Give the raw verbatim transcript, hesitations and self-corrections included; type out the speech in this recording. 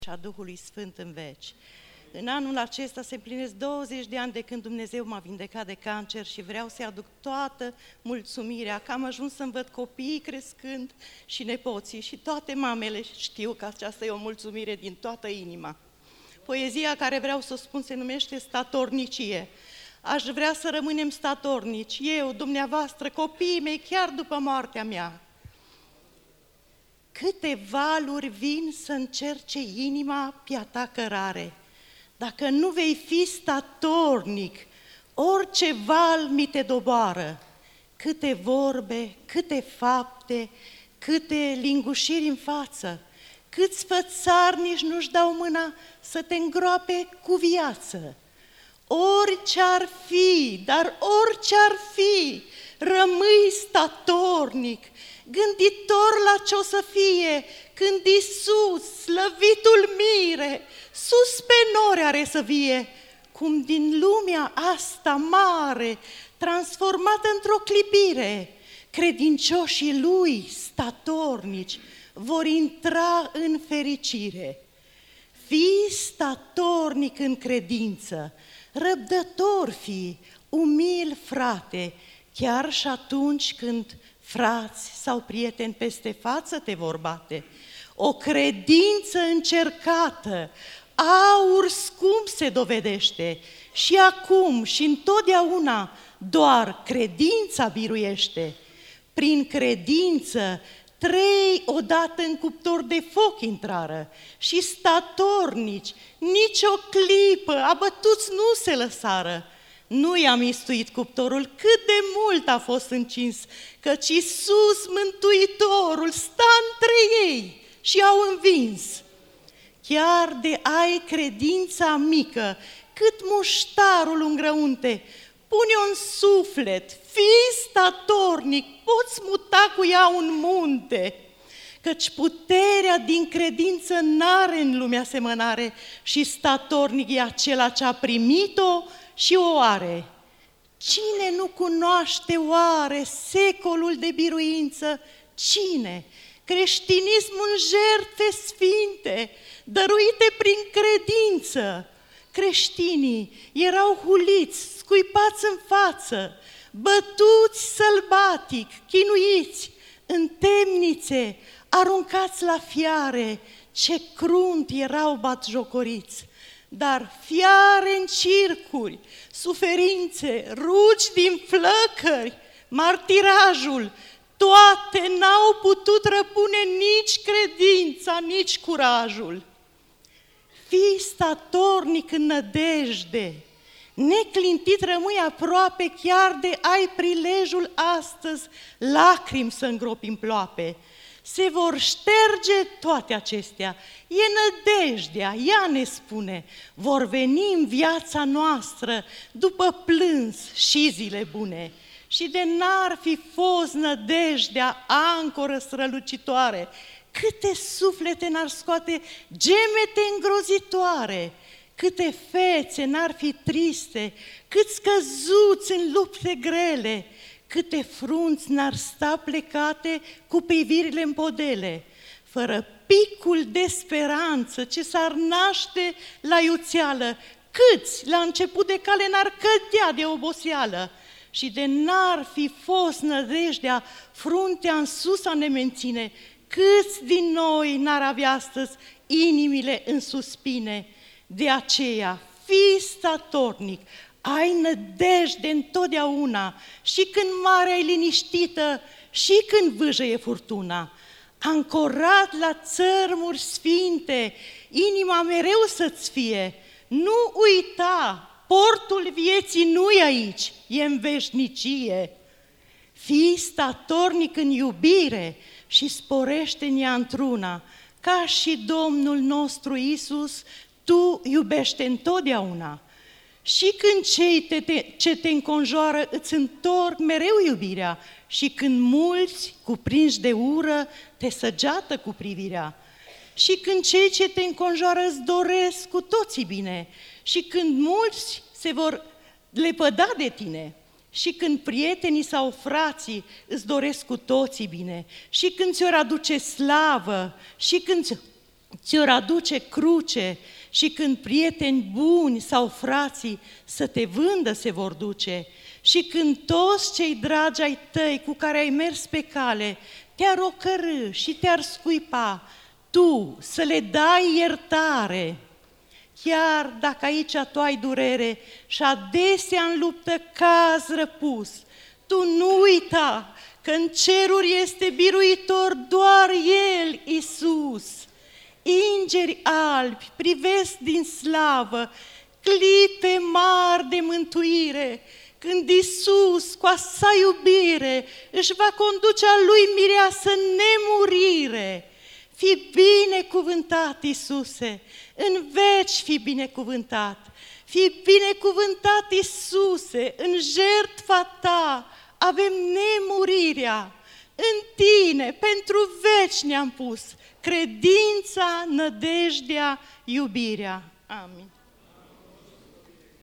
și a Duhului Sfânt în veci. În anul acesta se împlinesc douăzeci de ani de când Dumnezeu m-a vindecat de cancer și vreau să-i aduc toată mulțumirea că am ajuns să-mi văd copiii crescând și nepoții și toate mamele știu că aceasta e o mulțumire din toată inima. Poezia care vreau să o spun se numește Statornicie. Aș vrea să rămânem statornici, eu, dumneavoastră, copiii mei, chiar după moartea mea. Câte valuri vin să încerce inima pe-a ta cărare. Dacă nu vei fi statornic, orice val mi te doboară. Câte vorbe, câte fapte, câte lingușiri în față, câți fățarnici nu-și dau mâna să te îngroape cu viață. Orice-ar fi, dar orice-ar fi, rămâi statornic, gânditor la ce o să fie, când Iisus, slăvitul mire, sus pe nori are să vie, cum din lumea asta mare, transformată într-o clipire, credincioșii lui statornici vor intra în fericire. Fii statornic în credință, răbdător fii, umil frate, chiar și atunci când frați sau prieteni peste față te vor bate. O credință încercată, aur scump se dovedește și acum și întotdeauna doar credința biruiește. Prin credință trei odată în cuptor de foc intrară și statornici, nici o clipă abătuți nu se lăsară. Nu i-a mistuit cuptorul, cât de mult a fost încins, căci Iisus Mântuitorul sta între ei și au învins. Chiar de ai credința mică, cât muștarul îngrăunte, pune-o în suflet, fii statornic, poți muta cu ea un munte, căci puterea din credință n-are în lumea asemănare și statornic e acela ce a primit-o și o are. Cine nu cunoaște oare secolul de biruință? Cine? Creștinismul în jertfe sfinte, dăruite prin credință. Creștinii erau huliți, scuipați în față, bătuți sălbatic, chinuiți, în temnițe, aruncați la fiare, ce crunt erau batjocoriți. Dar fiare în circuri, suferințe, rugi din flăcări, martirajul, toate n-au putut răpune nici credința, nici curajul. Fii statornic în nădejde, neclintit rămâi aproape, chiar de ai prilejul astăzi lacrimi să îngropi în ploape. Se vor șterge toate acestea, e nădejdea, ea ne spune, vor veni în viața noastră după plâns și zile bune. Și de n-ar fi fost nădejdea ancoră strălucitoare, câte suflete n-ar scoate gemete îngrozitoare, câte fețe n-ar fi triste, câți căzuți în lupte grele, câte frunți n-ar sta plecate cu privirile în podele, fără picul de speranță ce s-ar naște la iuțeală, câți la început de cale n-ar cădea de oboseală și de n-ar fi fost nădejdea fruntea în sus a ne menține, câți din noi n-ar avea astăzi inimile în suspine. De aceea, fii statornic, ai nădejde întotdeauna și când marea e liniștită și când vâjăie furtuna. Ancorat la țărmuri sfinte, inima mereu să-ți fie. Nu uita, portul vieții nu-i aici, e în veșnicie. Fii statornic în iubire și sporește în ea într-una, ca și Domnul nostru Iisus, tu iubește întotdeauna. Și când cei te, te, ce te înconjoară îți întorc mereu iubirea și când mulți, cuprinși de ură, te săgeată cu privirea. Și când cei ce te înconjoară îți doresc cu toții bine și când mulți se vor lepăda de tine și când prietenii sau frații îți doresc cu toții bine și când ți-or aduce slavă și când ți-or aduce cruce și când prieteni buni sau frații să te vândă se vor duce și când toți cei dragi ai tăi cu care ai mers pe cale te-ar ocărî și te-ar scuipa, tu să le dai iertare. Chiar dacă aici tu ai durere și adesea în luptă cazi răpus, tu nu uita că în ceruri este biruitor doar El, Iisus. Îngeri albi privesc din slavă clipe mari de mântuire, când Iisus cu a sa iubire își va conduce a Lui mireasă nemurire. Fii binecuvântat, Iisuse, în veci fii binecuvântat. Fii binecuvântat, Iisuse, în jertfa Ta avem nemurirea. În Tine, pentru veci ne-am pus credința, nădejdea, iubirea. Amin.